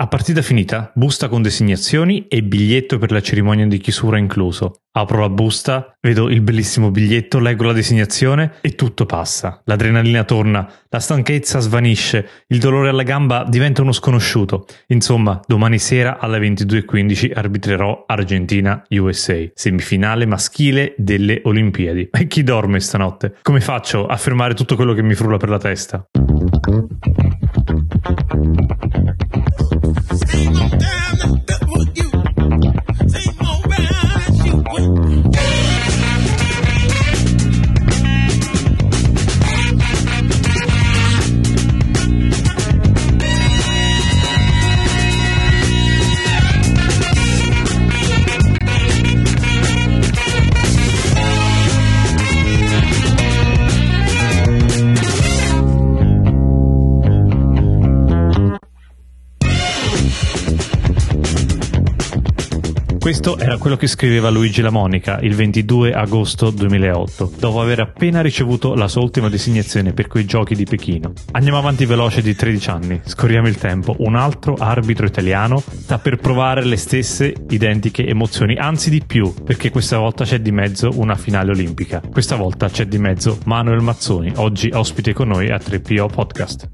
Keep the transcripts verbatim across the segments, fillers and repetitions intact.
partita finita, busta con designazioni e biglietto per la cerimonia di chiusura incluso. Apro la busta, vedo il bellissimo biglietto, leggo la designazione e tutto passa. L'adrenalina torna, la stanchezza svanisce, il dolore alla gamba diventa uno sconosciuto. Insomma, domani sera alle ventidue e quindici arbitrerò Argentina-U S A, semifinale maschile delle Olimpiadi. E chi dorme stanotte? Come faccio a fermare tutto quello che mi frulla per la testa? Questo era quello che scriveva Luigi Lamonica il ventidue agosto duemilaotto, dopo aver appena ricevuto la sua ultima designazione per quei giochi di Pechino. Andiamo avanti veloce di tredici anni, scorriamo il tempo. Un altro arbitro italiano sta per provare le stesse identiche emozioni, anzi di più, perché questa volta c'è di mezzo una finale olimpica. Questa volta c'è di mezzo Manuel Mazzoni, oggi ospite con noi a tre P O Podcast.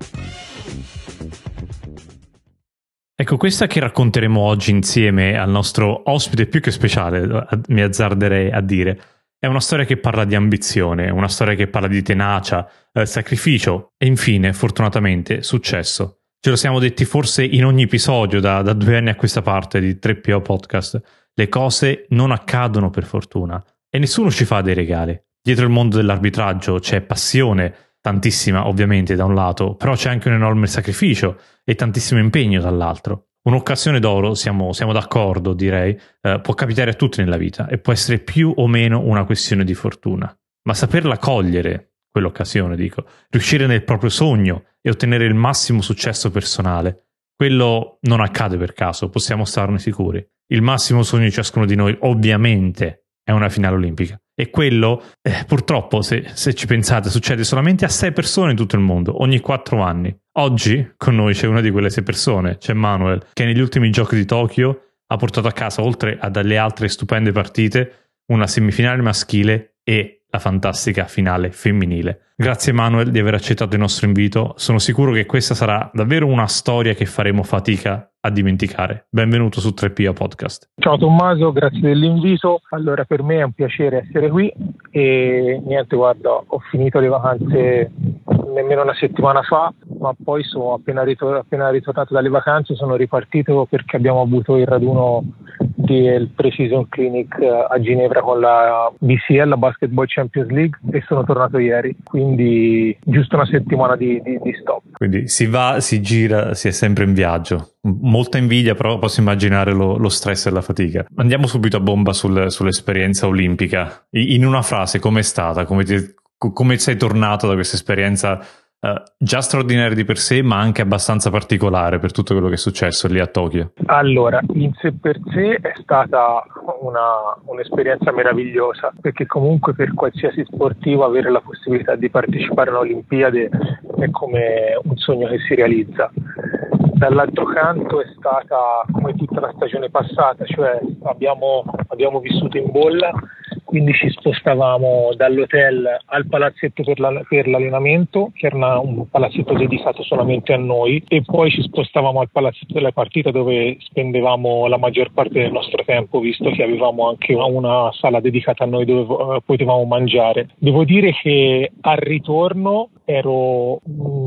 Ecco, questa che racconteremo oggi insieme al nostro ospite più che speciale, mi azzarderei a dire, è una storia che parla di ambizione, una storia che parla di tenacia, eh, sacrificio e infine, fortunatamente, successo. Ce lo siamo detti forse in ogni episodio da, da due anni a questa parte di tre P O Podcast. Le cose non accadono per fortuna e nessuno ci fa dei regali. Dietro il mondo dell'arbitraggio c'è passione, tantissima ovviamente da un lato, però c'è anche un enorme sacrificio e tantissimo impegno dall'altro. Un'occasione d'oro, siamo, siamo d'accordo direi, eh, può capitare a tutti nella vita e può essere più o meno una questione di fortuna. Ma saperla cogliere, quell'occasione dico, riuscire nel proprio sogno e ottenere il massimo successo personale, quello non accade per caso, possiamo starne sicuri. Il massimo sogno di ciascuno di noi ovviamente è una finale olimpica. E quello, eh, purtroppo, se, se ci pensate, succede solamente a sei persone in tutto il mondo, ogni quattro anni. Oggi con noi c'è una di quelle sei persone, c'è Manuel, che negli ultimi giochi di Tokyo ha portato a casa, oltre a dalle altre stupende partite, una semifinale maschile e la fantastica finale femminile. Grazie Manuel di aver accettato il nostro invito, sono sicuro che questa sarà davvero una storia che faremo fatica a dimenticare. Benvenuto su tre P O Podcast. Ciao Tommaso, grazie dell'invito. Allora, per me è un piacere essere qui e niente, guarda, ho finito le vacanze nemmeno una settimana fa, ma poi sono appena, ritor- appena ritornato dalle vacanze, sono ripartito perché abbiamo avuto il raduno del Pre-Season Clinic a Ginevra con la B C L, la Basketball Champions League, e sono tornato ieri, quindi giusto una settimana di, di, di stop. Quindi si va, si gira, si è sempre in viaggio. Molta invidia, però posso immaginare lo, lo stress e la fatica. Andiamo subito a bomba sul, sull'esperienza olimpica. In una frase, com'è stata? Come, ti, come sei tornato da questa esperienza uh, già straordinaria di per sé, ma anche abbastanza particolare per tutto quello che è successo lì a Tokyo? Allora, in sé per sé è stata una, un'esperienza meravigliosa, perché comunque per qualsiasi sportivo avere la possibilità di partecipare alle Olimpiadi è come un sogno che si realizza. Dall'altro canto è stata come tutta la stagione passata, cioè abbiamo, abbiamo vissuto in bolla, quindi ci spostavamo dall'hotel al palazzetto per, la, per l'allenamento, che era una, un palazzetto dedicato solamente a noi, e poi ci spostavamo al palazzetto della partita dove spendevamo la maggior parte del nostro tempo, visto che avevamo anche una sala dedicata a noi dove uh, potevamo mangiare. Devo dire che al ritorno ero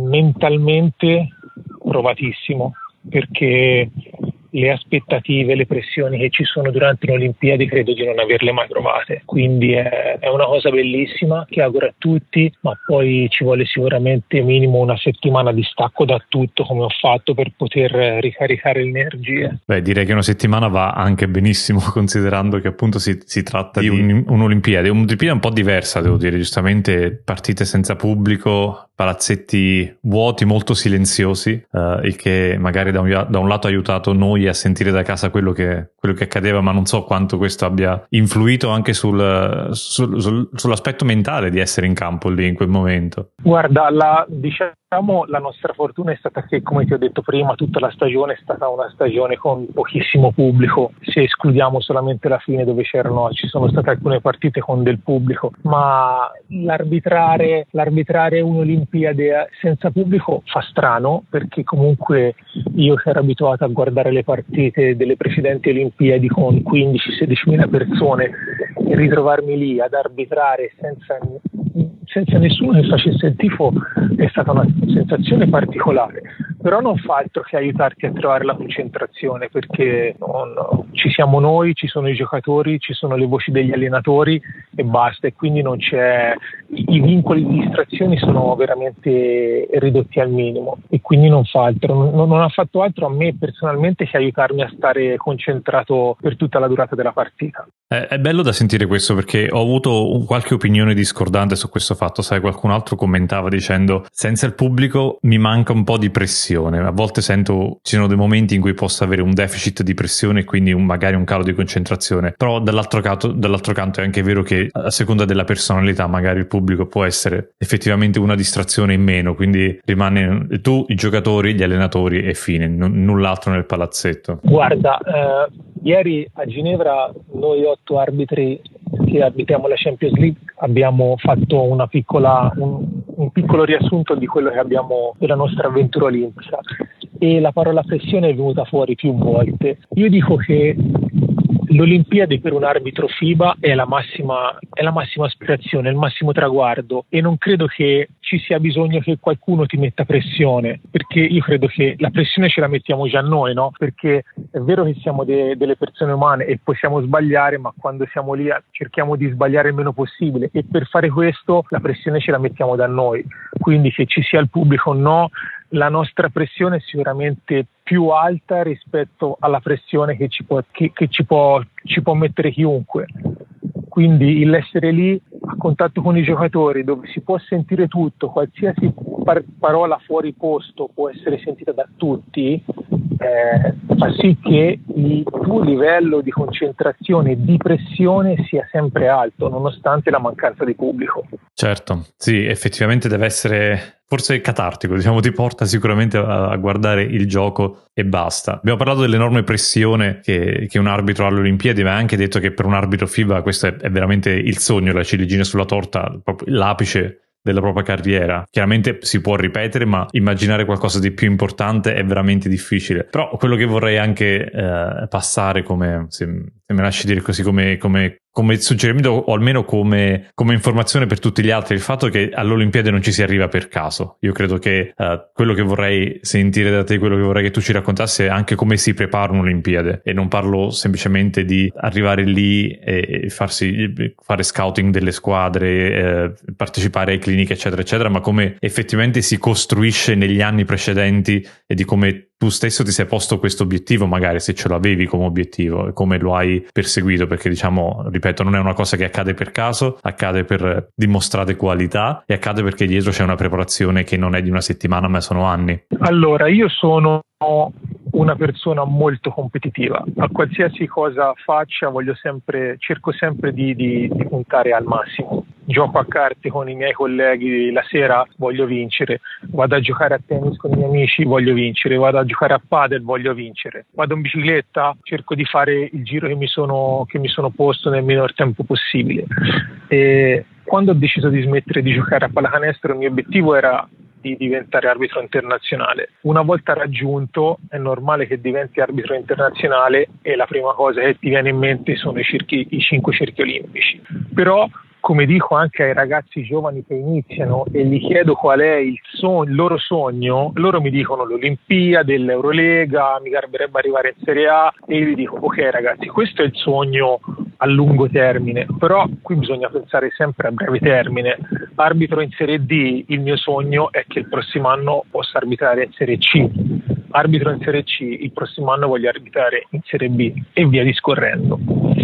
mentalmente provatissimo, perché le aspettative, le pressioni che ci sono durante le Olimpiadi credo di non averle mai provate, quindi è, è una cosa bellissima che auguro a tutti, ma poi ci vuole sicuramente minimo una settimana di stacco da tutto, come ho fatto, per poter ricaricare le energie. Beh, direi che una settimana va anche benissimo, considerando che appunto si, si tratta di un, un'Olimpiade, un'Olimpiade un po' diversa, devo dire, giustamente partite senza pubblico, palazzetti vuoti, molto silenziosi, uh, il che magari da un, da un lato ha aiutato noi a sentire da casa quello che, quello che accadeva, ma non so quanto questo abbia influito anche sul, sul, sul, sull'aspetto mentale di essere in campo lì in quel momento. Guarda, la, diciamo Diciamo, la nostra fortuna è stata che, come ti ho detto prima, tutta la stagione è stata una stagione con pochissimo pubblico, se escludiamo solamente la fine dove c'erano, ci sono state alcune partite con del pubblico, ma l'arbitrare, l'arbitrare un'Olimpiade senza pubblico fa strano, perché comunque io che ero abituato a guardare le partite delle precedenti Olimpiadi con quindici sedici mila persone e ritrovarmi lì ad arbitrare senza senza nessuno che facesse il tifo è stata una sensazione particolare, però non fa altro che aiutarti a trovare la concentrazione, perché non, ci siamo noi, ci sono i giocatori, ci sono le voci degli allenatori e basta, e quindi non c'è, i vincoli di distrazioni sono veramente ridotti al minimo e quindi non fa altro, non, non ha fatto altro a me personalmente che aiutarmi a stare concentrato per tutta la durata della partita. È, è bello da sentire questo, perché ho avuto qualche opinione discordante su questo fatto, sai, qualcun altro commentava dicendo senza il pubblico mi manca un po' di pressione, a volte sento ci sono dei momenti in cui posso avere un deficit di pressione e quindi un, magari un calo di concentrazione, però dall'altro canto, dall'altro canto è anche vero che a seconda della personalità magari il pubblico può essere effettivamente una distrazione in meno, quindi rimane tu, i giocatori, gli allenatori e fine, n- null'altro nel palazzetto. Guarda, eh, ieri a Ginevra noi otto arbitri che arbitriamo la Champions League abbiamo fatto una piccola, un, un piccolo riassunto di quello che abbiamo della nostra avventura olimpica e la parola pressione è venuta fuori più volte. Io dico che l'Olimpiade per un arbitro FIBA è la massima, è la massima aspirazione, il massimo traguardo, e non credo che ci sia bisogno che qualcuno ti metta pressione, perché io credo che la pressione ce la mettiamo già noi, no? Perché è vero che siamo de- delle persone umane e possiamo sbagliare, ma quando siamo lì cerchiamo di sbagliare il meno possibile, e per fare questo la pressione ce la mettiamo da noi, quindi che ci sia il pubblico o no, la nostra pressione è sicuramente più alta rispetto alla pressione che ci può, che, che ci può, ci può mettere chiunque. Quindi l'essere lì a contatto con i giocatori, dove si può sentire tutto, qualsiasi par- parola fuori posto può essere sentita da tutti, eh, fa sì che il tuo livello di concentrazione e di pressione sia sempre alto, nonostante la mancanza di pubblico. Certo, sì, effettivamente deve essere forse catartico, diciamo, ti porta sicuramente a, a guardare il gioco e basta. Abbiamo parlato dell'enorme pressione che, che un arbitro ha alle Olimpiadi, ma hai anche detto che per un arbitro FIBA questo è, è veramente il sogno, la ciliegina sulla torta, proprio l'apice della propria carriera. Chiaramente si può ripetere, ma immaginare qualcosa di più importante è veramente difficile. Però quello che vorrei anche eh, passare come, se, se mi lasci dire così, come, come come suggerimento o almeno come, come informazione per tutti gli altri, il fatto che all'Olimpiade non ci si arriva per caso. Io credo che uh, quello che vorrei sentire da te, quello che vorrei che tu ci raccontassi è anche come si prepara un'Olimpiade, e non parlo semplicemente di arrivare lì e farsi fare scouting delle squadre, eh, partecipare ai cliniche eccetera eccetera, ma come effettivamente si costruisce negli anni precedenti e di come tu stesso ti sei posto questo obiettivo, magari se ce l'avevi come obiettivo e come lo hai perseguito, perché diciamo, ripeto, non è una cosa che accade per caso, accade per dimostrare qualità e accade perché dietro c'è una preparazione che non è di una settimana ma sono anni. Allora, io sono una persona molto competitiva, a qualsiasi cosa faccia voglio sempre, cerco sempre di, di, di puntare al massimo. Gioco a carte con i miei colleghi la sera, voglio vincere. Vado a giocare a tennis con i miei amici, voglio vincere. Vado a giocare a padel, voglio vincere. Vado in bicicletta, cerco di fare il giro che mi sono, che mi sono posto nel minor tempo possibile. E quando ho deciso di smettere di giocare a pallacanestro, il mio obiettivo era di diventare arbitro internazionale. Una volta raggiunto è normale che diventi arbitro internazionale e la prima cosa che ti viene in mente sono i, circhi, i cinque cerchi olimpici. Però, come dico anche ai ragazzi giovani che iniziano e gli chiedo qual è il, sogno, il loro sogno, loro mi dicono l'Olimpiade, l'Eurolega, mi garberebbe arrivare in Serie A, e io gli dico ok ragazzi, questo è il sogno a lungo termine, però qui bisogna pensare sempre a breve termine. Arbitro in Serie D, il mio sogno è che il prossimo anno possa arbitrare in Serie C. Arbitro in Serie C, il prossimo anno voglio arbitrare in Serie B, e via discorrendo.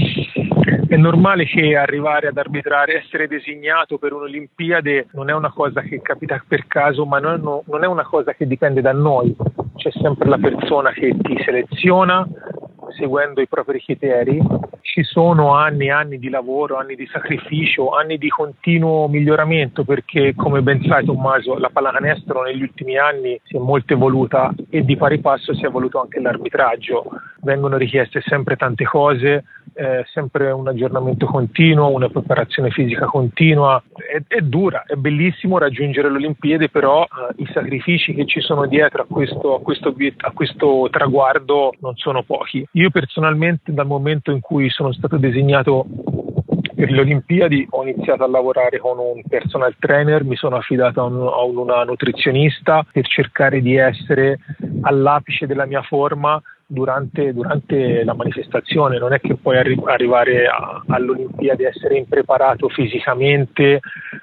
È normale che arrivare ad arbitrare, essere designato per un'Olimpiade non è una cosa che capita per caso, ma non, non è una cosa che dipende da noi. C'è sempre la persona che ti seleziona seguendo i propri criteri, ci sono anni e anni di lavoro, anni di sacrificio, anni di continuo miglioramento, perché come ben sai Tommaso, la pallacanestro negli ultimi anni si è molto evoluta e di pari passo si è evoluto anche l'arbitraggio. Vengono richieste sempre tante cose, eh, sempre un aggiornamento continuo, una preparazione fisica continua. È, è dura, è bellissimo raggiungere le Olimpiadi, però eh, i sacrifici che ci sono dietro a questo, a questo, a questo traguardo non sono pochi. Io personalmente, dal momento in cui sono stato designato per le Olimpiadi, ho iniziato a lavorare con un personal trainer, mi sono affidato a, un, a una nutrizionista per cercare di essere all'apice della mia forma durante, durante la manifestazione. Non è che puoi arri- arrivare a, all'Olimpiadi e essere impreparato fisicamente,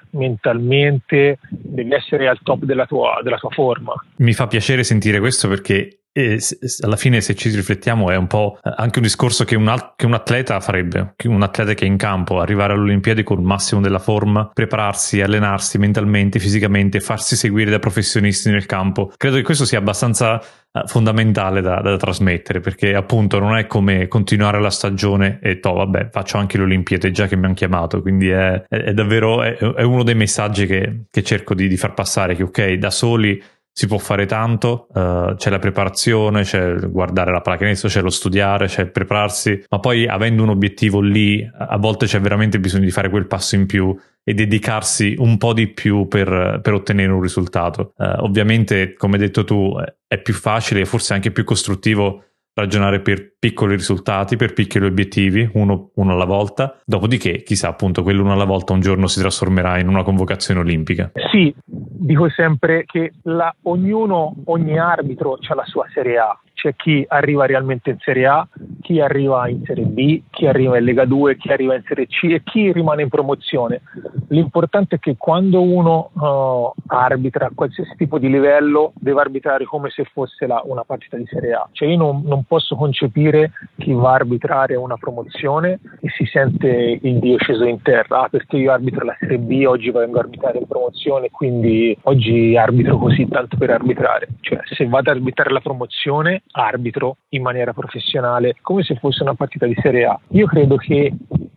mentalmente, devi essere al top della tua, della tua forma. Mi fa piacere sentire questo, perché e alla fine, se ci riflettiamo, è un po' anche un discorso che un, al- che un atleta farebbe, che un atleta che è in campo, arrivare alle Olimpiadi con il massimo della forma, prepararsi, allenarsi mentalmente, fisicamente, farsi seguire da professionisti nel campo. Credo che questo sia abbastanza uh, fondamentale da, da trasmettere, perché appunto non è come continuare la stagione e to, vabbè, faccio anche le Olimpiadi già che mi hanno chiamato, quindi è, è, è davvero è, è uno dei messaggi che, che cerco di, di far passare, che ok, da soli si può fare tanto, uh, c'è la preparazione, c'è guardare la pallacanestro, c'è lo studiare, c'è il prepararsi, ma poi avendo un obiettivo lì, a volte c'è veramente bisogno di fare quel passo in più e dedicarsi un po' di più per, per ottenere un risultato. Uh, ovviamente, come hai detto tu, è più facile e forse anche più costruttivo ragionare per piccoli risultati, per piccoli obiettivi, uno, uno alla volta, dopodiché chissà, appunto, quello uno alla volta un giorno si trasformerà in una convocazione olimpica. Sì, dico sempre che la, ognuno, ogni arbitro ha la sua Serie A. C'è chi arriva realmente in Serie A, chi arriva in Serie B, chi arriva in Lega due, chi arriva in Serie C e chi rimane in promozione. L'importante è che quando uno uh, arbitra a qualsiasi tipo di livello deve arbitrare come se fosse la, una partita di Serie A. Cioè io non, non posso concepire chi va a arbitrare una promozione e si sente il dio sceso in terra, ah, perché io arbitro la Serie B, oggi vengo a arbitrare in promozione, quindi oggi arbitro così tanto per arbitrare. Cioè se vado ad arbitrare la promozione, arbitro in maniera professionale come se fosse una partita di Serie A. Io credo che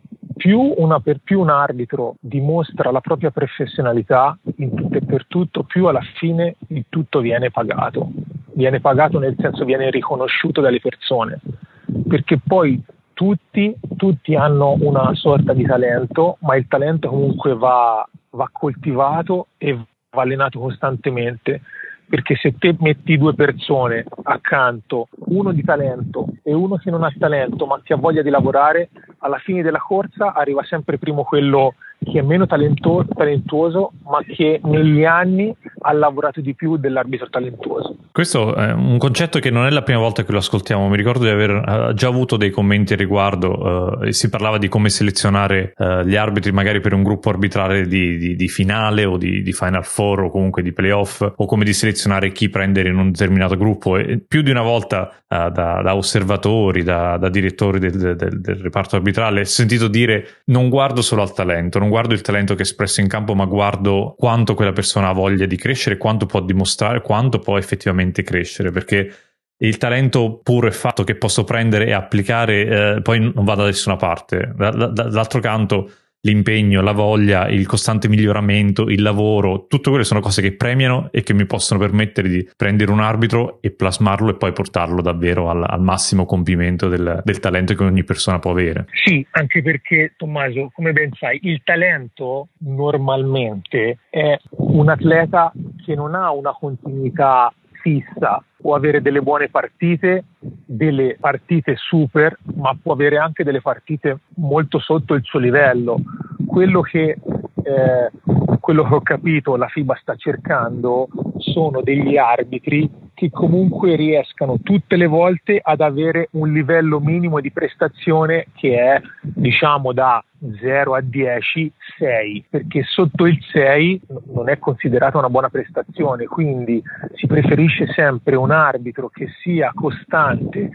più una per più un arbitro dimostra la propria professionalità in tutto e per tutto, più alla fine il tutto viene pagato. Viene pagato nel senso viene riconosciuto dalle persone, perché poi tutti, tutti hanno una sorta di talento, ma il talento comunque va, va coltivato e va allenato costantemente. Perché se te metti due persone accanto, uno di talento e uno che non ha talento ma che ha voglia di lavorare, alla fine della corsa arriva sempre primo quello che è meno talento- talentuoso ma che negli anni ha lavorato di più dell'arbitro talentuoso. Questo è un concetto che non è la prima volta che lo ascoltiamo. Mi ricordo di aver uh, già avuto dei commenti al riguardo, uh, si parlava di come selezionare uh, gli arbitri magari per un gruppo arbitrale di, di, di finale o di, di Final Four o comunque di playoff, o come di selezionare chi prendere in un determinato gruppo, e più di una volta uh, da, da osservatori, da, da direttori del, del, del reparto arbitrale ho sentito dire: non guardo solo al talento, non guardo il talento che è espresso in campo, ma guardo quanto quella persona ha voglia di crescere, quanto può dimostrare, quanto può effettivamente crescere, perché il talento puro e fatto che posso prendere e applicare eh, poi non va da nessuna parte. Da, da, dall'altro canto l'impegno, la voglia, il costante miglioramento, il lavoro, tutto quelle sono cose che premiano e che mi possono permettere di prendere un arbitro e plasmarlo e poi portarlo davvero al, al massimo compimento del, del talento che ogni persona può avere. Sì, anche perché Tommaso, come ben sai, il talento normalmente è un atleta che non ha una continuità fissa, può avere delle buone partite, delle partite super, ma può avere anche delle partite molto sotto il suo livello. Quello che, eh, quello che ho capito la FIBA sta cercando sono degli arbitri che comunque riescano tutte le volte ad avere un livello minimo di prestazione che è, diciamo, da zero a dieci, sei, perché sotto il sei non è considerata una buona prestazione, quindi si preferisce sempre un arbitro che sia costante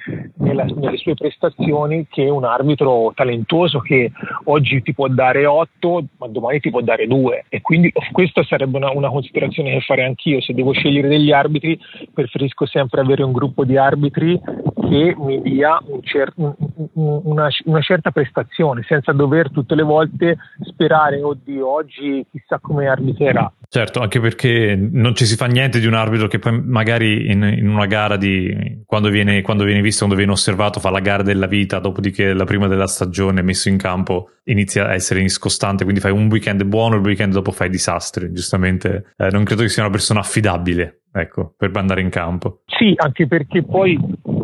nella, nelle sue prestazioni che un arbitro talentuoso che oggi ti può dare otto ma domani ti può dare due, e quindi questa sarebbe una, una considerazione che farei anch'io. Se devo scegliere degli arbitri preferisco sempre avere un gruppo di arbitri che mi dia un cer- una, una certa prestazione senza dover tutte le volte sperare oddio oggi chissà come arbitrerà. Certo, anche perché non ci si fa niente di un arbitro che poi magari in, in una gara di quando viene, quando viene visto, quando viene osservato, fa la gara della vita, dopodiché la prima della stagione messo in campo inizia a essere inscostante, quindi fai un weekend buono, il weekend dopo fai disastri. Giustamente eh, non credo che sia una persona affidabile, ecco, per andare in campo. Sì, anche perché poi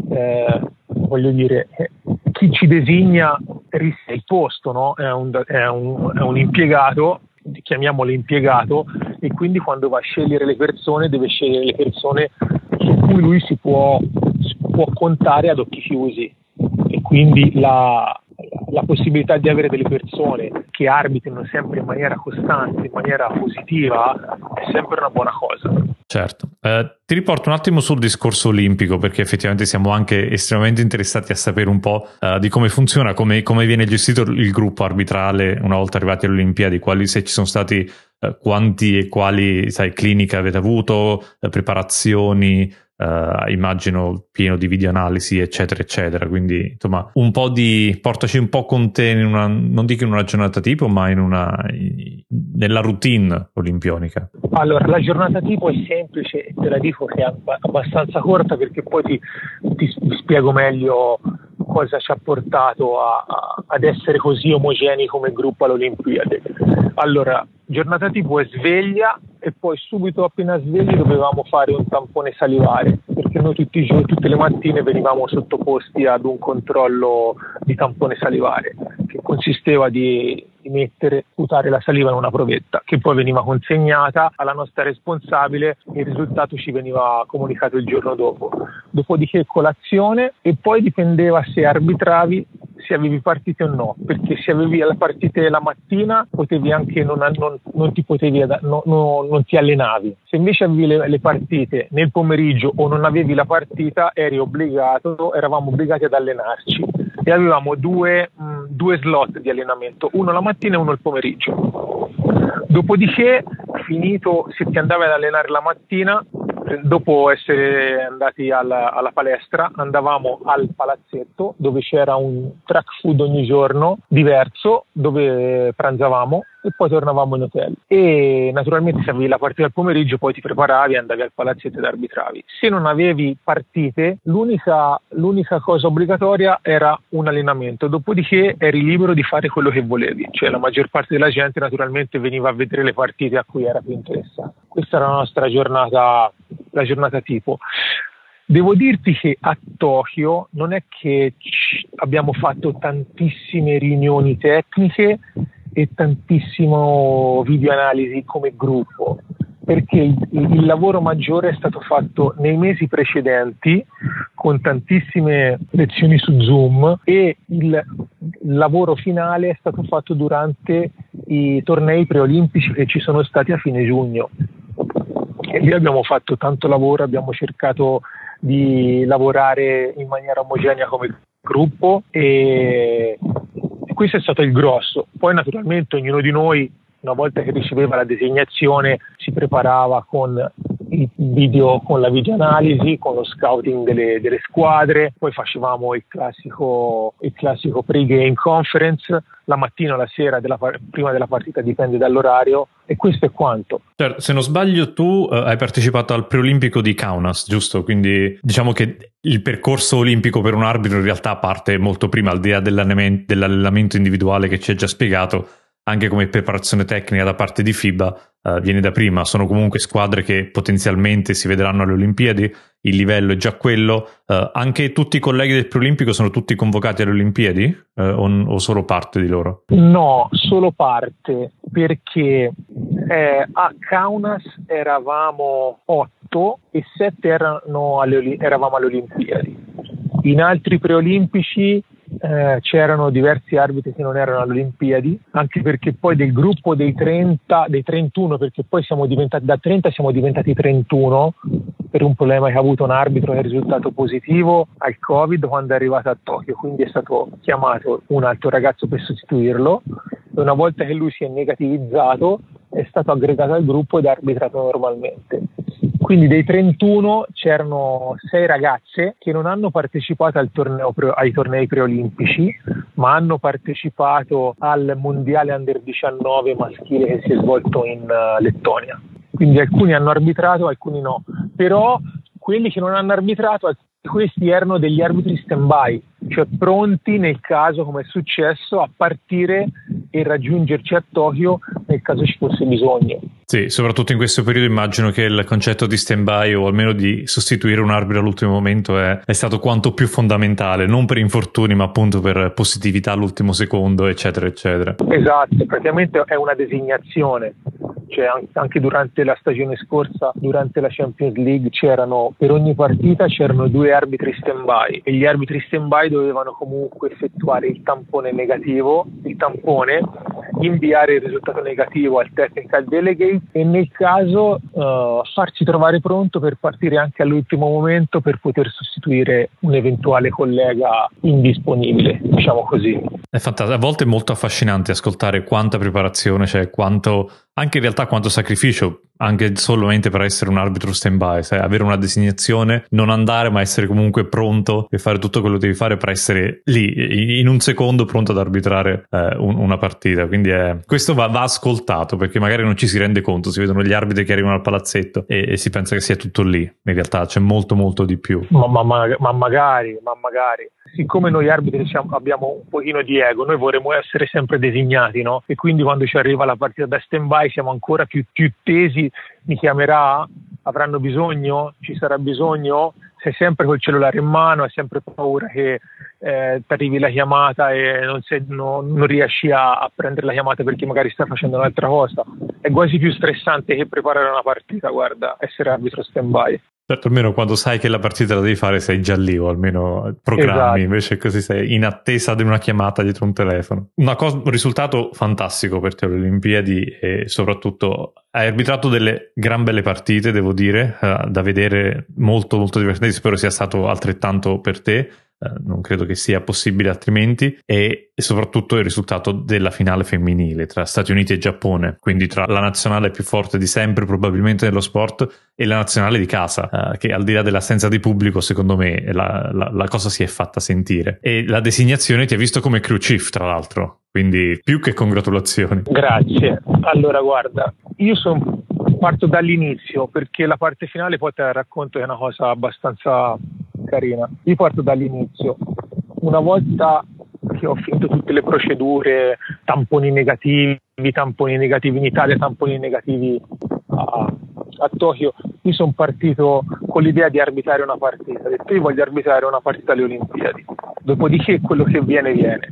eh, voglio dire, chi ci designa rischia il posto, no? È un, è un, è un impiegato, chiamiamolo impiegato, e quindi quando va a scegliere le persone deve scegliere le persone su cui lui si può, si può contare ad occhi chiusi, e quindi la, la possibilità di avere delle persone che arbitrino sempre in maniera costante, in maniera positiva, è sempre una buona cosa. Certo, eh, ti riporto un attimo sul discorso olimpico, perché effettivamente siamo anche estremamente interessati a sapere un po' uh, di come funziona, come, come viene gestito il gruppo arbitrale una volta arrivati alle Olimpiadi, quali, se ci sono stati uh, quanti e quali, sai, cliniche avete avuto, uh, preparazioni, uh, immagino pieno di videoanalisi, eccetera, eccetera. Quindi, insomma, un po' di portaci un po' con te in una, non dico in una giornata tipo, ma in una nella routine olimpionica. Allora, la giornata tipo è semplice e te la dico che è abbastanza corta, perché poi ti, ti spiego meglio cosa ci ha portato a, a, ad essere così omogenei come gruppo alle Olimpiadi. Allora, giornata tipo è sveglia, e poi subito appena svegli dovevamo fare un tampone salivare, perché noi tutti i giorni, tutte le mattine venivamo sottoposti ad un controllo di tampone salivare, che consisteva di, di mettere, sputare la saliva in una provetta, che poi veniva consegnata alla nostra responsabile e il risultato ci veniva comunicato il giorno dopo. Dopodiché colazione, e poi dipendeva se arbitravi, se avevi partite o no, perché se avevi le partite la mattina potevi anche non, non, non ti potevi no, no, non ti allenavi. Se invece avevi le, le partite nel pomeriggio o non avevi la partita, eri obbligato, eravamo obbligati ad allenarci, e avevamo due, mh, due slot di allenamento, uno la mattina e uno il pomeriggio. Dopodiché, finito, se ti andavi ad allenare la mattina, dopo essere andati alla, alla palestra, andavamo al palazzetto dove c'era un track food ogni giorno diverso, dove pranzavamo e poi tornavamo in hotel. E naturalmente se avevi la partita al pomeriggio poi ti preparavi e andavi al palazzetto ed arbitravi. Se non avevi partite, l'unica, l'unica cosa obbligatoria era un allenamento, dopodiché eri libero di fare quello che volevi, cioè la maggior parte della gente naturalmente veniva a vedere le partite a cui era più interessata. Questa era la nostra giornata, la giornata tipo. Devo dirti che a Tokyo non è che abbiamo fatto tantissime riunioni tecniche e tantissimo videoanalisi come gruppo, perché il, il lavoro maggiore è stato fatto nei mesi precedenti con tantissime lezioni su Zoom, e il lavoro finale è stato fatto durante i tornei preolimpici che ci sono stati a fine giugno. E lì abbiamo fatto tanto lavoro, abbiamo cercato di lavorare in maniera omogenea come gruppo, e questo è stato il grosso. Poi naturalmente ognuno di noi, una volta che riceveva la designazione, si preparava con il video, con la videoanalisi, con lo scouting delle, delle squadre, poi facevamo il classico, il classico pre-game conference, la mattina o la sera della, prima della partita, dipende dall'orario, e questo è quanto. Certo, se non sbaglio tu eh, hai partecipato al preolimpico di Kaunas, giusto? Quindi diciamo che il percorso olimpico per un arbitro in realtà parte molto prima, al di là dell'allenamento, dell'allenamento individuale che ci hai già spiegato, anche come preparazione tecnica da parte di FIBA uh, viene da prima. Sono comunque squadre che potenzialmente si vedranno alle Olimpiadi, il livello è già quello. Uh, anche tutti i colleghi del preolimpico sono tutti convocati alle Olimpiadi uh, o, o solo parte di loro? No, solo parte, perché eh, a Kaunas eravamo otto e sette erano alle, eravamo alle Olimpiadi. In altri preolimpici eh, c'erano diversi arbitri che non erano alle Olimpiadi, anche perché poi del gruppo dei trenta, dei trentuno, perché poi siamo diventati da trenta siamo diventati trentuno per un problema che ha avuto un arbitro che è risultato positivo al Covid quando è arrivato a Tokyo, quindi è stato chiamato un altro ragazzo per sostituirlo e una volta che lui si è negativizzato è stato aggregato al gruppo ed arbitrato normalmente. Quindi dei trentuno c'erano sei ragazze che non hanno partecipato al torneo pre- ai tornei preolimpici, ma hanno partecipato al mondiale under diciannove maschile che si è svolto in uh, Lettonia. Quindi alcuni hanno arbitrato, alcuni no. Però quelli che non hanno arbitrato, questi erano degli arbitri stand-by, cioè pronti nel caso, come è successo, a partire e raggiungerci a Tokyo nel caso ci fosse bisogno. Sì, soprattutto in questo periodo immagino che il concetto di stand-by o almeno di sostituire un arbitro all'ultimo momento è, è stato quanto più fondamentale, non per infortuni ma appunto per positività all'ultimo secondo, eccetera, eccetera. Esatto, praticamente è una designazione. Cioè anche durante la stagione scorsa, durante la Champions League, c'erano per ogni partita c'erano due arbitri stand-by e gli arbitri stand-by dovevano comunque effettuare il tampone negativo, il tampone, inviare il risultato negativo al technical delegate e nel caso uh, farci trovare pronto per partire anche all'ultimo momento per poter sostituire un eventuale collega indisponibile, diciamo così. È fantastico, a volte è molto affascinante ascoltare quanta preparazione c'è, cioè quanto, anche in realtà quanto sacrificio, anche solamente per essere un arbitro stand-by, sai, avere una designazione, non andare ma essere comunque pronto e fare tutto quello che devi fare per essere lì, in un secondo pronto ad arbitrare eh, un, una partita, quindi è, questo va, va ascoltato perché magari non ci si rende conto, si vedono gli arbitri che arrivano al palazzetto e, e si pensa che sia tutto lì, in realtà c'è molto molto di più. Ma, ma, ma, ma magari, ma magari. Siccome noi arbitri siamo, abbiamo un pochino di ego, noi vorremmo essere sempre designati, no? E quindi quando ci arriva la partita da stand-by siamo ancora più, più tesi, mi chiamerà, avranno bisogno, ci sarà bisogno, sei sempre col cellulare in mano, hai sempre paura che eh, ti arrivi la chiamata e non, sei, no, non riesci a, a prendere la chiamata perché magari stai facendo un'altra cosa. È quasi più stressante che preparare una partita, guarda, essere arbitro stand-by. Certo, almeno quando sai che la partita la devi fare sei già lì o almeno programmi, esatto. Invece così sei in attesa di una chiamata dietro un telefono. Una cosa, un risultato fantastico per te alle Olimpiadi e soprattutto hai arbitrato delle gran belle partite, devo dire, uh, da vedere molto molto divertenti, spero sia stato altrettanto per te. Uh, non credo che sia possibile altrimenti e, e soprattutto il risultato della finale femminile tra Stati Uniti e Giappone, quindi tra la nazionale più forte di sempre probabilmente nello sport e la nazionale di casa, uh, che al di là dell'assenza di pubblico secondo me la, la, la cosa si è fatta sentire e la designazione ti ha visto come crew chief tra l'altro, quindi più che congratulazioni. Grazie. Allora guarda, io sono parto dall'inizio perché la parte finale poi te la racconto, è una cosa abbastanza carina. Io parto dall'inizio. Una volta che ho finito tutte le procedure, tamponi negativi, tamponi negativi in Italia, tamponi negativi a, a Tokyo, mi sono partito con l'idea di arbitrare una partita. Ho detto io voglio arbitrare una partita alle Olimpiadi. Dopodiché quello che viene viene.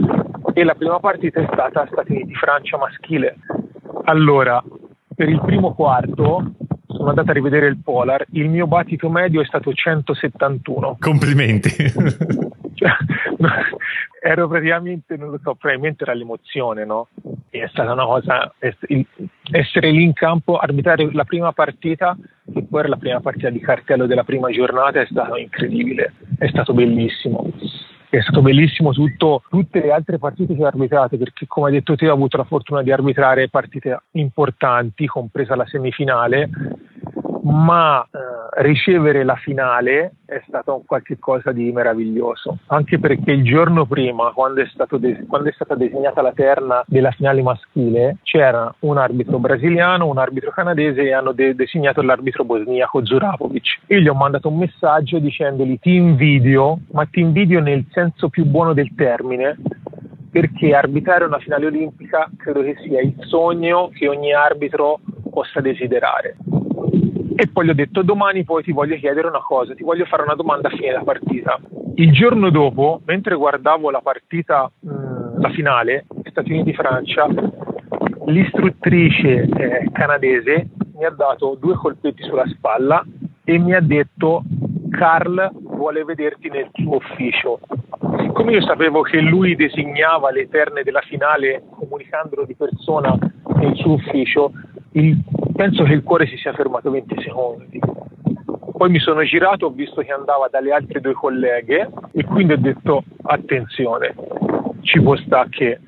E la prima partita è stata Stati Uniti-Francia maschile. Allora, per il primo quarto sono andato a rivedere il Polar, il mio battito medio è stato centosettantuno. Complimenti. Cioè, ero praticamente, non lo so, probabilmente era l'emozione, no? E è stata una cosa, essere lì in campo, arbitrare la prima partita, che poi era la prima partita di cartello della prima giornata, è stato incredibile, è stato bellissimo. È stato bellissimo tutto, tutte le altre partite che ho arbitrato, perché come hai detto te ho avuto la fortuna di arbitrare partite importanti, compresa la semifinale, ma eh, ricevere la finale è stato un qualche cosa di meraviglioso, anche perché il giorno prima, quando è, stato de- quando è stata disegnata la terna della finale maschile, c'era un arbitro brasiliano, un arbitro canadese e hanno de- designato l'arbitro bosniaco Zurapovic. Io gli ho mandato un messaggio dicendogli ti invidio, ma ti invidio nel senso più buono del termine, perché arbitrare una finale olimpica credo che sia il sogno che ogni arbitro possa desiderare. E poi gli ho detto domani poi ti voglio chiedere una cosa, ti voglio fare una domanda a fine della partita. Il giorno dopo, mentre guardavo la partita, mh, la finale, Stati Uniti-Francia, l'istruttrice eh, canadese mi ha dato due colpetti sulla spalla e mi ha detto Carl vuole vederti nel suo ufficio. siccome io sapevo che lui designava le terne della finale comunicandolo di persona nel suo ufficio, il, penso che il cuore si sia fermato venti secondi. Poi mi sono girato, ho visto che andava dalle altre due colleghe e quindi ho detto attenzione, ci può sta che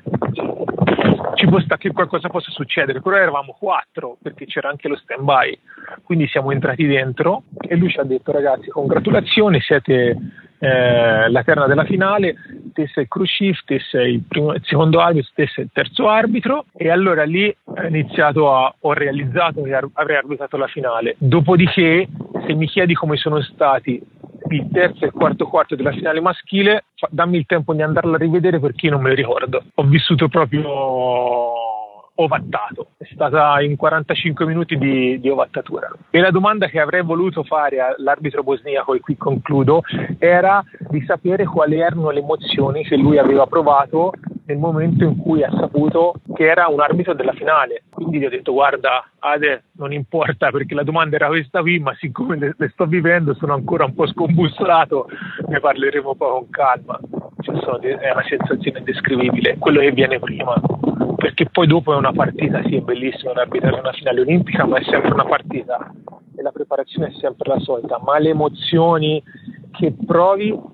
ci può sta che qualcosa possa succedere, però eravamo quattro perché c'era anche lo stand by, quindi siamo entrati dentro e lui ci ha detto ragazzi congratulazioni, siete eh, la terna della finale, te sei il crew chief, te sei il, primo, il secondo arbitro, te sei il terzo arbitro, e allora lì ho iniziato a ho realizzato che avrei arbitrato la finale. Dopodiché se mi chiedi come sono stati il terzo e il quarto quarto della finale maschile, dammi il tempo di andarla a rivedere perché io non me lo ricordo. Ho vissuto proprio ovattato, è stata in quarantacinque minuti di, di ovattatura. E la domanda che avrei voluto fare all'arbitro bosniaco, e qui concludo, era di sapere quali erano le emozioni che lui aveva provato nel momento in cui ha saputo che era un arbitro della finale. Quindi gli ho detto guarda Ade, non importa perché la domanda era questa qui, ma siccome le, le sto vivendo sono ancora un po' scombussolato, ne parleremo poi con calma. Cioè, sono, è una sensazione indescrivibile quello che viene prima, perché poi dopo è una partita, sì è bellissimo arbitrare una finale olimpica, ma è sempre una partita e la preparazione è sempre la solita, ma le emozioni che provi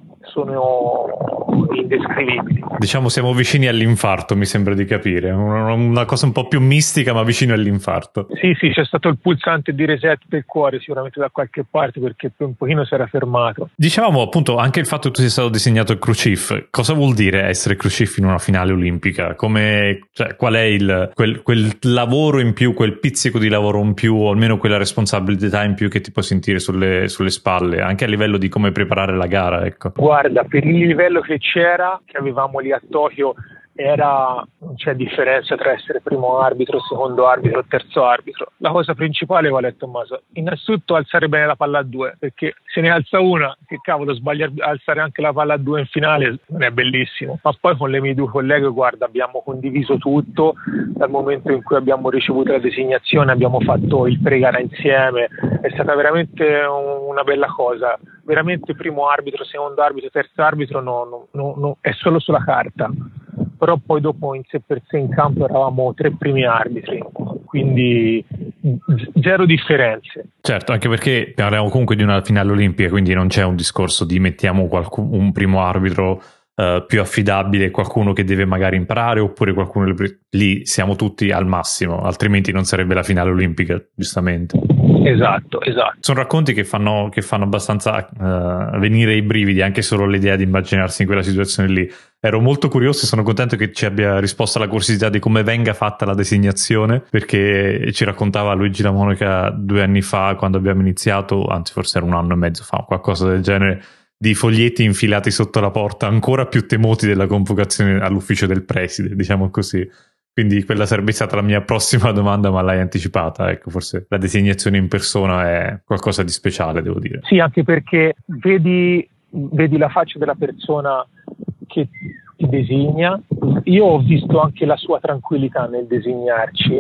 sono indescrivibili. Diciamo siamo vicini all'infarto, mi sembra di capire, una, una cosa un po' più mistica ma vicino all'infarto. Sì sì, c'è stato il pulsante di reset del cuore sicuramente da qualche parte perché per un pochino si era fermato. Dicevamo appunto anche il fatto che tu sia stato designato il crew chief. Cosa vuol dire essere crew chief in una finale olimpica? Come, cioè, qual è il quel, quel lavoro in più, quel pizzico di lavoro in più, o almeno quella responsabilità in più che ti puoi sentire sulle, sulle spalle, anche a livello di come preparare la gara, ecco? Guarda, per il livello che c'era, che avevamo lì a Tokyo, era non c'è differenza tra essere primo arbitro, secondo arbitro, terzo arbitro. La cosa principale, qual è, Tommaso? Innanzitutto alzare bene la palla a due, perché se ne alza una, che cavolo, sbaglia a alzare anche la palla a due in finale non è bellissimo. Ma poi con le mie due colleghe, guarda, abbiamo condiviso tutto dal momento in cui abbiamo ricevuto la designazione, abbiamo fatto il pre-gara insieme, è stata veramente una bella cosa. Veramente primo arbitro, secondo arbitro, terzo arbitro no, no, no, no, è solo sulla carta, però poi dopo in sé per sé in campo eravamo tre primi arbitri, quindi zero differenze. Certo, anche perché parliamo comunque di una finale olimpica, quindi non c'è un discorso di mettiamo qualcun, un primo arbitro uh, più affidabile, qualcuno che deve magari imparare, oppure qualcuno lì siamo tutti al massimo, altrimenti non sarebbe la finale olimpica, giustamente. Esatto, esatto. Sono racconti che fanno, che fanno abbastanza uh, venire i brividi, anche solo l'idea di immaginarsi in quella situazione lì. Ero molto curioso e sono contento che ci abbia risposto alla curiosità di come venga fatta la designazione, perché ci raccontava Luigi La Monaca due anni fa, quando abbiamo iniziato, anzi forse era un anno e mezzo fa, qualcosa del genere, di foglietti infilati sotto la porta, ancora più temoti della convocazione all'ufficio del preside, diciamo così. Quindi quella sarebbe stata la mia prossima domanda, ma l'hai anticipata. Ecco, forse la designazione in persona è qualcosa di speciale, devo dire. Sì, anche perché vedi, vedi la faccia della persona che ti designa. Io ho visto anche la sua tranquillità nel designarci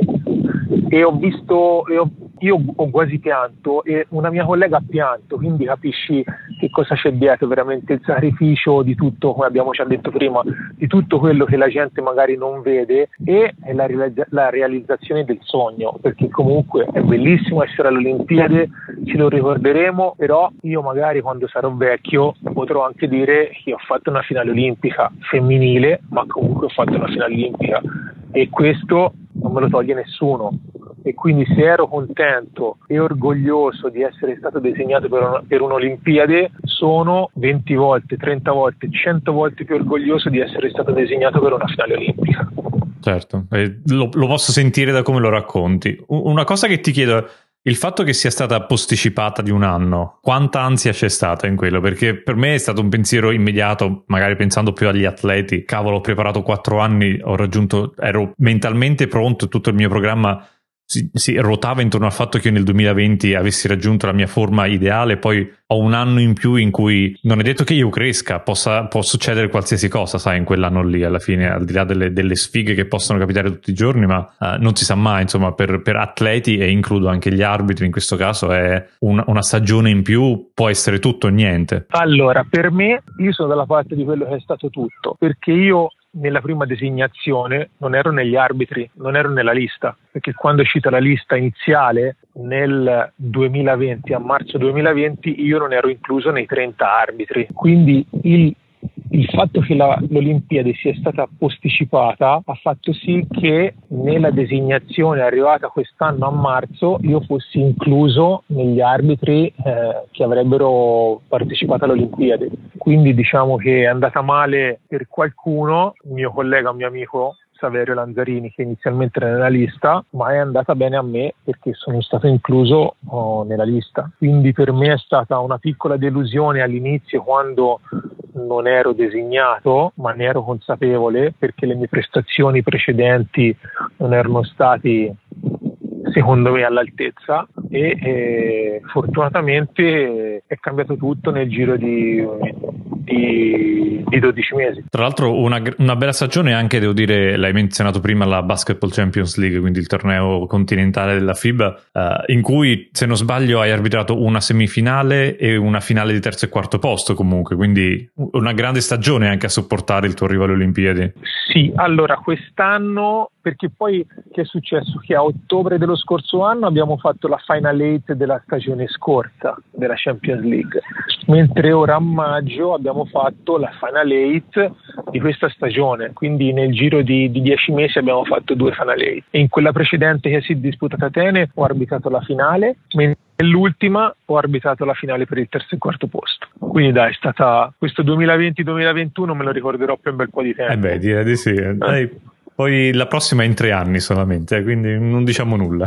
e ho visto, e ho, io ho quasi pianto e una mia collega ha pianto, quindi capisci che cosa c'è dietro, veramente il sacrificio di tutto, come abbiamo già detto prima, di tutto quello che la gente magari non vede, e la, realizza- la realizzazione del sogno, perché comunque è bellissimo essere alle Olimpiadi, ce lo ricorderemo, però io magari quando sarò vecchio potrò anche dire che ho fatto una finale olimpica femminile, ma comunque ho fatto una finale olimpica e questo non me lo toglie nessuno. E quindi se ero contento e orgoglioso di essere stato designato per, un, per un'Olimpiade, sono venti volte, trenta volte, cento volte più orgoglioso di essere stato designato per una finale olimpica. Certo, eh, lo, lo posso sentire da come lo racconti. Una cosa che ti chiedo, il fatto che sia stata posticipata di un anno, quanta ansia c'è stata in quello? Perché per me è stato un pensiero immediato, magari pensando più agli atleti. Cavolo, ho preparato quattro anni, ho raggiunto, ero mentalmente pronto, tutto il mio programma si, si ruotava intorno al fatto che io nel duemilaventi avessi raggiunto la mia forma ideale, poi ho un anno in più in cui non è detto che io cresca, possa, può succedere qualsiasi cosa, sai, in quell'anno lì, alla fine, al di là delle, delle sfighe che possono capitare tutti i giorni, ma uh, non si sa mai, insomma, per, per atleti, e includo anche gli arbitri in questo caso, è un, una stagione in più, può essere tutto o niente. Allora, per me, io sono dalla parte di quello che è stato tutto, perché io nella prima designazione non ero negli arbitri, non ero nella lista, perché quando è uscita la lista iniziale nel duemilaventi, a marzo duemilaventi, io non ero incluso nei trenta arbitri, quindi il Il fatto che la, l'Olimpiade sia stata posticipata ha fatto sì che nella designazione arrivata quest'anno a marzo io fossi incluso negli arbitri eh, che avrebbero partecipato all'Olimpiade. Quindi diciamo che è andata male per qualcuno, il mio collega, un mio amico Saverio Lanzarini, che inizialmente era nella lista, ma è andata bene a me perché sono stato incluso oh, nella lista. Quindi per me è stata una piccola delusione all'inizio quando non ero designato, ma ne ero consapevole perché le mie prestazioni precedenti non erano state secondo me all'altezza e eh, fortunatamente è cambiato tutto nel giro di, di, di dodici mesi. Tra l'altro una, una bella stagione anche, devo dire, l'hai menzionato prima, la Basketball Champions League, quindi il torneo continentale della FIBA, uh, in cui, se non sbaglio, hai arbitrato una semifinale e una finale di terzo e quarto posto comunque, quindi una grande stagione anche a supportare il tuo arrivo alle Olimpiadi. Sì, allora quest'anno, perché poi che è successo? Che a ottobre dello scorso anno abbiamo fatto la Final Eight della stagione scorsa della Champions League, mentre ora a maggio abbiamo fatto la Final Eight di questa stagione, quindi nel giro di, di dieci mesi abbiamo fatto due Final Eight, e in quella precedente che si è disputata a Atene ho arbitrato la finale, mentre nell'ultima ho arbitrato la finale per il terzo e quarto posto. Quindi dai, è stata questo duemilaventi duemilaventuno, me lo ricorderò per un bel po' di tempo. Eh beh, direi di sì. Eh. Dai, poi la prossima è in tre anni solamente, quindi non diciamo nulla.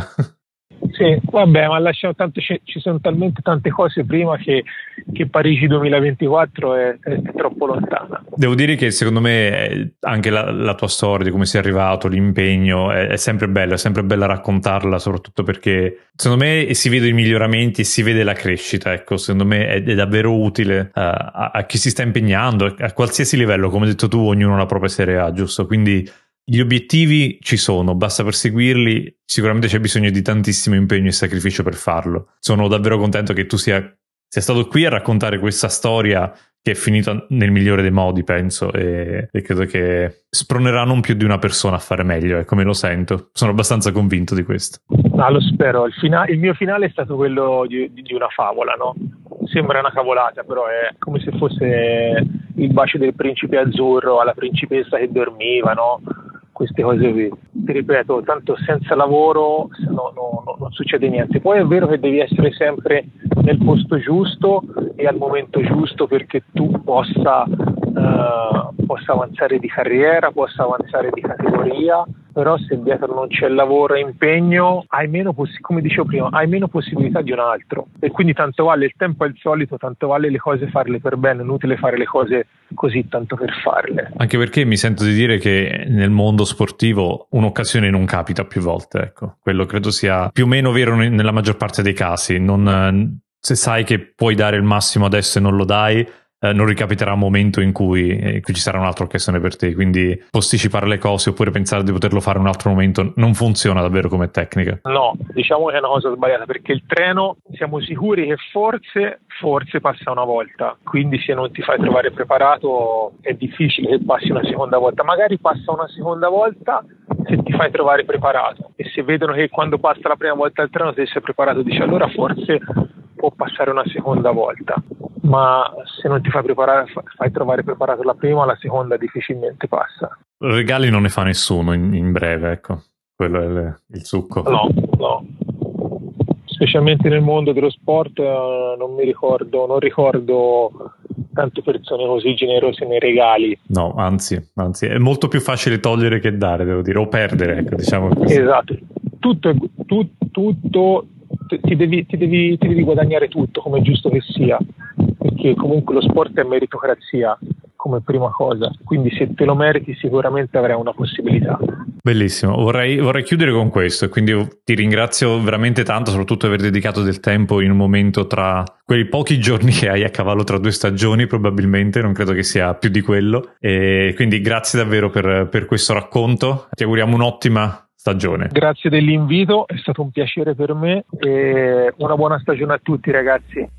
Sì, vabbè, ma lasciamo tanto, ci, ci sono talmente tante cose prima che, che Parigi duemilaventiquattro è, è, è troppo lontana. Devo dire che secondo me anche la, la tua storia, di come sei arrivato, l'impegno, è, è sempre bella, è sempre bella raccontarla, soprattutto perché secondo me si vedono i miglioramenti e si vede la crescita, ecco, secondo me è, è davvero utile uh, a, a chi si sta impegnando, a qualsiasi livello, come hai detto tu, ognuno ha la propria Serie A, giusto? Quindi gli obiettivi ci sono, basta perseguirli, sicuramente c'è bisogno di tantissimo impegno e sacrificio per farlo. Sono davvero contento che tu sia, sia stato qui a raccontare questa storia che è finita nel migliore dei modi, penso, e, e credo che spronerà non più di una persona a fare meglio, è come lo sento, sono abbastanza convinto di questo. No, lo spero, il, fina- il mio finale è stato quello di, di una favola, no? Sembra una cavolata, però è come se fosse il bacio del principe azzurro alla principessa che dormiva, no? Queste cose qui. Ti ripeto, tanto senza lavoro no, no, no, non succede niente. Poi è vero che devi essere sempre nel posto giusto e al momento giusto perché tu possa, uh, possa avanzare di carriera, possa avanzare di categoria, però se dietro non c'è lavoro e impegno, hai meno possi- come dicevo prima, hai meno possibilità di un altro. E quindi tanto vale, il tempo è il solito, tanto vale le cose farle per bene, è inutile fare le cose così tanto per farle. Anche perché mi sento di dire che nel mondo sportivo un'occasione non capita più volte, ecco. Quello credo sia più o meno vero nella maggior parte dei casi. Non, se sai che puoi dare il massimo adesso e non lo dai, eh, non ricapiterà un momento in cui, in cui ci sarà un'altra occasione per te, quindi posticipare le cose oppure pensare di poterlo fare in un altro momento non funziona davvero come tecnica. No, diciamo che è una cosa sbagliata, perché il treno siamo sicuri che forse forse passa una volta, quindi se non ti fai trovare preparato è difficile che passi una seconda volta. Magari passa una seconda volta se ti fai trovare preparato, e se vedono che quando passa la prima volta il treno ti sei preparato, dici allora forse può passare una seconda volta, ma se non ti fai preparare, fai trovare preparato la prima, la seconda difficilmente passa. Regali non ne fa nessuno in, in breve, ecco, quello è il, il succo. No, no. Specialmente nel mondo dello sport eh, non mi ricordo, non ricordo tante persone così generose nei regali. No, anzi, anzi, è molto più facile togliere che dare, devo dire, o perdere, ecco, diciamo così. Esatto, tutto, tu, tutto ti devi, ti, devi, ti devi guadagnare tutto, come è giusto che sia, perché comunque lo sport è meritocrazia come prima cosa, quindi se te lo meriti sicuramente avrai una possibilità. Bellissimo, vorrei, vorrei chiudere con questo e quindi ti ringrazio veramente tanto, soprattutto aver dedicato del tempo in un momento tra quei pochi giorni che hai a cavallo tra due stagioni, probabilmente, non credo che sia più di quello, e quindi grazie davvero per, per questo racconto, ti auguriamo un'ottima stagione. Grazie dell'invito, è stato un piacere per me e una buona stagione a tutti, ragazzi.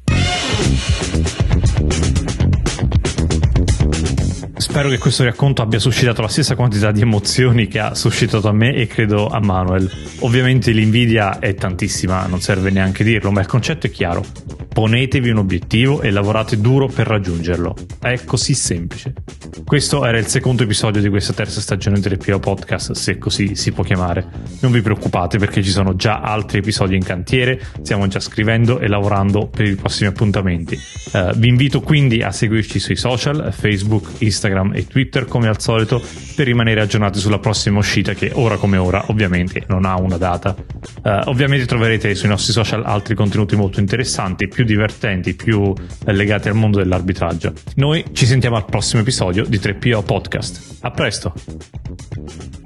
Spero che questo racconto abbia suscitato la stessa quantità di emozioni che ha suscitato a me e credo a Manuel. Ovviamente l'invidia è tantissima, non serve neanche dirlo, ma il concetto è chiaro. Ponetevi un obiettivo e lavorate duro per raggiungerlo. È così semplice. Questo era il secondo episodio di questa terza stagione del P O Podcast, se così si può chiamare. Non vi preoccupate perché ci sono già altri episodi in cantiere, stiamo già scrivendo e lavorando per i prossimi appuntamenti. Uh, vi invito quindi a seguirci sui social, Facebook, Instagram e Twitter come al solito, per rimanere aggiornati sulla prossima uscita che ora come ora ovviamente non ha una data. Uh, ovviamente troverete sui nostri social altri contenuti molto interessanti, più divertenti, più legati al mondo dell'arbitraggio. Noi ci sentiamo al prossimo episodio di tre P O Podcast. A presto!